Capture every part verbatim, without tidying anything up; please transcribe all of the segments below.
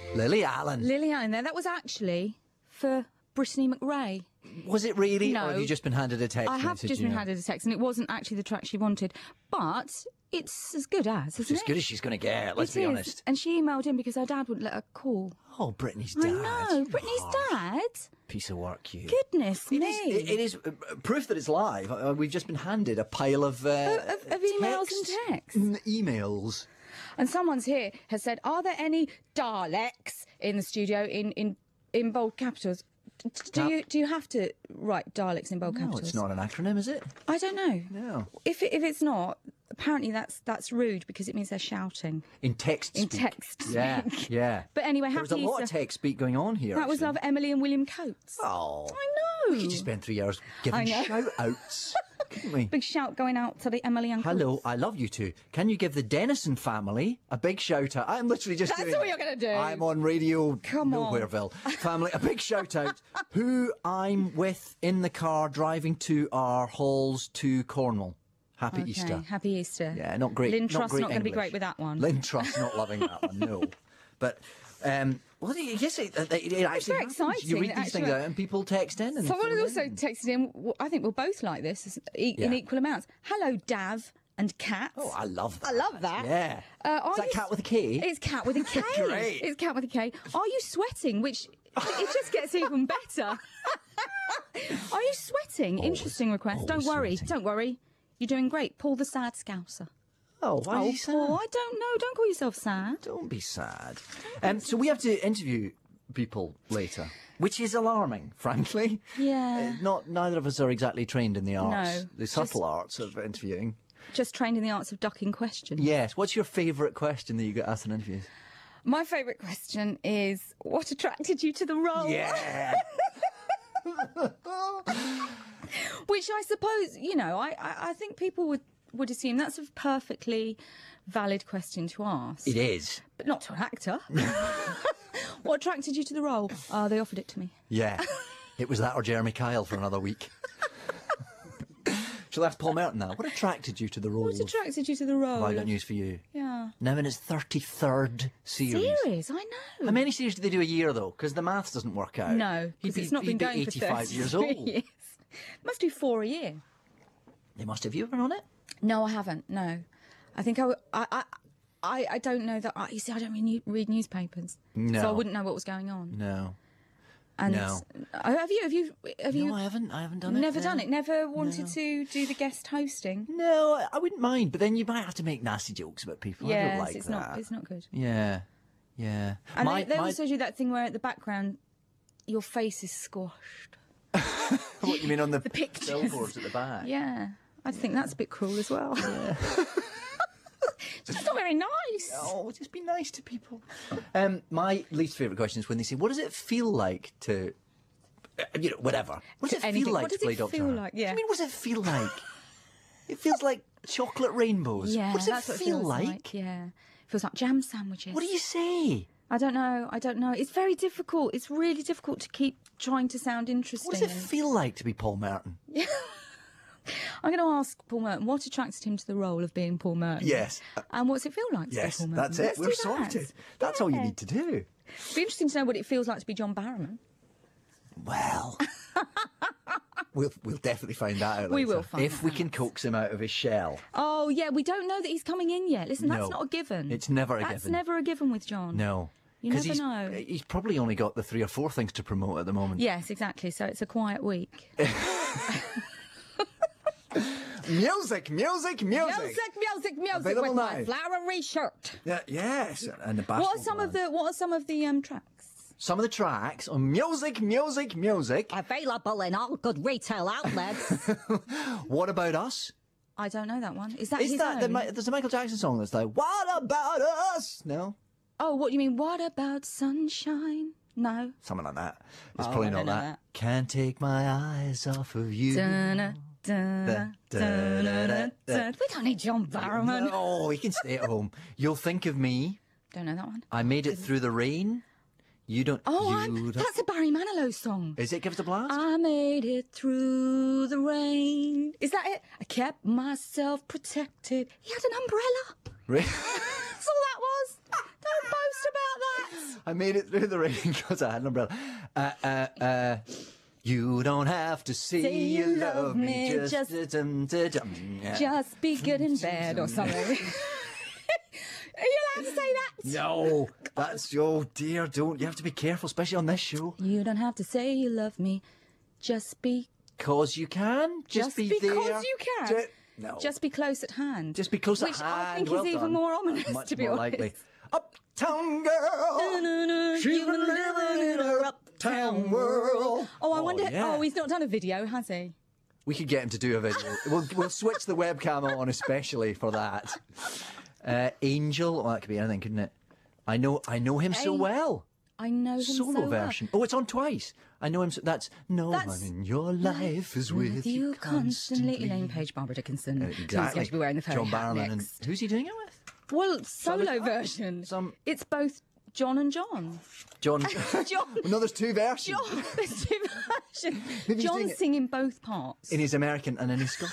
Lily Allen. Lily Allen there. That was actually for Brittany McRae. Was it really? No. Or have you just been handed a text? I have message, just you been know? handed a text, and it wasn't actually the track she wanted. But it's as good as, isn't It's as it? good as she's going to get, let's It be is. honest. And she emailed in because her dad wouldn't let her call. Oh, Brittany's dad. I know, Brittany's Harsh dad. Piece of work, you. Goodness It me. is, it, it is uh, proof that it's live. Uh, we've just been handed a pile of... Uh, Of- of- of emails and texts. n- emails. And someone's here has said, are there any Daleks in the studio in, in, in bold capitals? D- Do That- you do you have to write Daleks in bold No, capitals? it's not an acronym, is it? I don't know. No. If it, if it's not, apparently that's that's rude because it means they're shouting. In text In speak. text Yeah, speak. yeah. But anyway, There was a happy lot of Easter. text speak going on here. That was actually. love Emily and William Coates. Oh. I know. We could just spend three hours giving I know. shout-outs, couldn't we? Big shout going out to the Emily and Hello, Coates. I love you two. Can you give the Dennison family a big shout out? I'm literally just That's doing what it. you're gonna do. I'm on radio Come on. Nowhereville. Family, a big shout out. Who I'm with in the car driving to our halls to Cornwall. Happy Okay, Easter. Happy Easter. Yeah, not great. Lynn not Truss great not going to be English. great with that one. Lynn Truss not loving that one, no. But, um, well, yes, it, it, it actually very happens. exciting. You read It these actually- things out and people text in. And Someone phone has also in. texted in, w- I think we'll both like this, is- e- in Yeah. equal amounts. Hello, Dav and Kat. Oh, I love that. I love that. Yeah. Uh, are Is that you cat s- with a K? It's Cat with a K. Great. It's Cat with a K. Are you sweating? Which, it just gets even better. Are you sweating? Interesting request. Don't always worry. sweating. Don't worry. You're doing great. Paul the Sad Scouser. Oh, why oh, is he sad? Paul, I don't know. Don't call yourself sad. Don't be sad. Um, so we have to interview people later, which is alarming, frankly. Yeah. Uh, not neither of us are exactly trained in the arts, No, the subtle just- arts of interviewing. Just trained in the arts of ducking questions. Yes. What's your favourite question that you get asked in interviews? My favourite question is, what attracted you to the role? Yeah. Which I suppose, you know, I, I, I think people would, would assume that's a perfectly valid question to ask. It is. But not to an actor. What attracted you to the role? Oh, they offered it to me. Yeah. It was that or Jeremy Kyle for another week. Shall I ask Paul Merton now? What attracted you to the role? What attracted you to the role? Have I got news for you? Yeah. Now in its thirty-third series. Series, I know. How many series do they do a year, though? Because the maths doesn't work out. No, He'd because be- it's not he'd been be going for eighty-five thirty years old. years. Must do four a year. They must have. You ever on it? No, I haven't. No, I think I, w- I, I, I, I don't know that. I, you see, I don't read, read newspapers, No. so I wouldn't know what was going on. No. And No. uh, have you? Have you? Have you? No, I haven't. I haven't done it. Never no. done it. Never wanted No. to do the guest hosting. No, I- I wouldn't mind, but then you might have to make nasty jokes about people. I Yes, don't like it's that. not. It's not good. Yeah, yeah. And My- they, they my- also do that thing where at the background, your face is squashed. what you mean on the, the pictures. billboards at the back? Yeah, I think that's a bit cruel as well. It's not very nice. Oh, just be nice to people. Um, my least favourite question is when they say, "What does it feel like to?" Uh, you know, whatever. What does it Anything. feel like What to does play it Doctor feel Who? like? Yeah. I mean, what does it feel like? It feels like chocolate rainbows. Yeah, what does that's it what feel feels like? Yeah, it feels like jam sandwiches. What do you say? I don't know. I don't know. It's very difficult. It's really difficult to keep trying to sound interesting. What does it feel like to be Paul Merton? I'm going to ask Paul Merton what attracted him to the role of being Paul Merton. Yes. And what's it feel like to Yes, be Paul Merton? that's it. Let's We're do that. sorted. That's all you Yeah. need to do. It'd be interesting to know what it feels like to be John Barrowman. Well, we'll we'll definitely find that out. We later. will find if that we out. can coax him out of his shell. Oh, yeah, we don't know that he's coming in yet. Listen, that's No, not a given. it's never a That's given. never a given with John. No, You 'Cause never he's, know. He's probably only got the three or four things to promote at the moment. Yes, exactly. So it's a quiet week. Music, music, music. Music, music, music Available with my now. flowery shirt. Yeah, yes, and the bashful What are some of glance. the What are some of the um tracks? Some of the tracks on music, music, music. Available in all good retail outlets. What About Us? I don't know that one. Is that Is his that the, own? Mi- there's a Michael Jackson song that's like, "What About Us?" No, Oh, what do you mean? What about sunshine? No. something like that. It's Oh, probably I not don't know that. that. Can't take my eyes off of you. Dun-na, dun-na, dun-na, dun. We don't need John Barrowman. Oh, he can stay at home. You'll think of me. Don't know that one. I made it through the rain. You don't. Oh, you I'm, don't- that's a Barry Manilow song. Is it? Give us a blast. I made it through the rain. Is that it? I kept myself protected. He had an umbrella. Really? That's all that was. Don't boast about that. I made it through the rain because I had an umbrella. Uh, uh, uh, you don't have to say, Say you you love love me, me, just, just- dum, da, dum, yeah. Just be good in bed or something. Are you allowed to say that? No, that's, oh dear, don't. You have to be careful, especially on this show. You don't have to say you love me. Just be. Because you can. Just, Just be because there. you can. Ju- no. Just be close at hand. Just be close Which at hand. I think well is even done. more ominous, Much to be more honest. likely. Uptown girl. She's been living in her uptown world. Oh, I wonder. yeah. Oh, he's not done a video, has he? We could get him to do a video. We'll, we'll switch the webcam on especially for that. Uh, Angel. Oh, that could be anything, couldn't it? I know. I know him so Hey. well. I know him Solo so well. version. Oh, it's on twice. I know him. So, that's no That's- one in your life is with, With you you constantly. constantly. Elaine Page, Barbara Dickinson. Uh, Who's exactly. going to be wearing the furry John hat Barrowman. And next? who's he doing it with? Well, solo Solid- version. Some- It's both John and John. John. John. No, there's two versions. John. There's two versions. Maybe he's doing John's it- singing both parts. In his American and in his Scottish.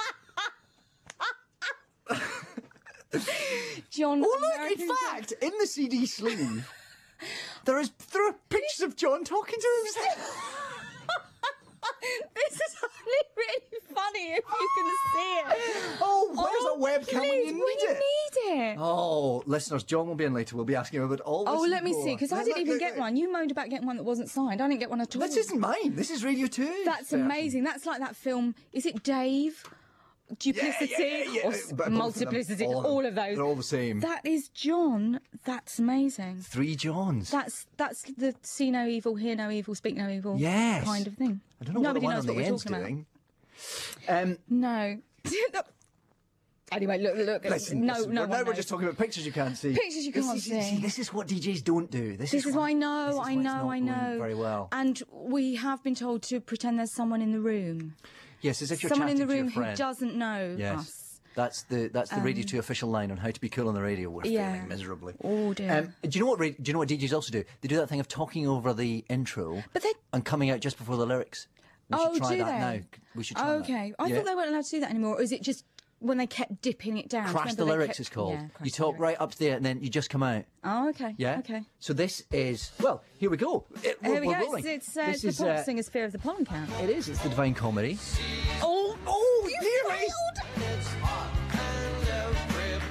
John. Oh look! American In John. fact, in the C D sleeve, there is there are pictures of John talking to himself. This is only really funny if you can see it. Oh, where's Oh, the webcam when please, you need when you it? need it. Oh, listeners, John will be in later. We'll be asking him about all this. Oh, and let me more. see, because I Look, didn't look, even look, get look. one. You moaned about getting one that wasn't signed. I didn't get one at all. This isn't mine. This is Radio two. That's version. amazing. That's like that film. Is it Dave? Duplicity Yeah, yeah, yeah. or But s- both of them, multiplicity? all All, of them. of those. They're all the same. That is John. That's amazing. Three Johns. That's that's the see no evil, hear no evil, speak no evil Yes. kind of thing. I don't know Nobody what the knows one on what the we're end's talking doing. Um, about. No. Anyway, look, look. listen, no, listen, no. we're, one now we're knows. just talking about pictures you can't see. Pictures you This can't is- see. This is what D Js don't do. This, This is why I know, this is I why it's know, not I going know. Very well. And we have been told to pretend there's someone in the room. Yes, as if you're Someone in chatting the to room your who friend. doesn't know Yes. us. That's the that's the Radio two official line on how to be cool on the radio. We're Yeah. failing miserably. Oh, dear. Um, do you know what? ra- Do you know what D Js also do? They do that thing of talking over the intro, But they- and coming out just before the lyrics. We Oh, should try do that they? now. We should try Okay. that. I Yeah. thought they weren't allowed to do that anymore. Or is it just when they kept dipping it down? Crash Remember the they lyrics kept- is called. Yeah, crash You the talk lyrics. right up there, and then you just come out. Oh, okay. Yeah. Okay. So this is well. Here we go. It, we're, Here we we're go. rolling. It's, it's, uh, this the is pop uh, singer's Fear of the Pollen Count. it is. It's the Divine Comedy. Oh, Oh, you dear me. failed!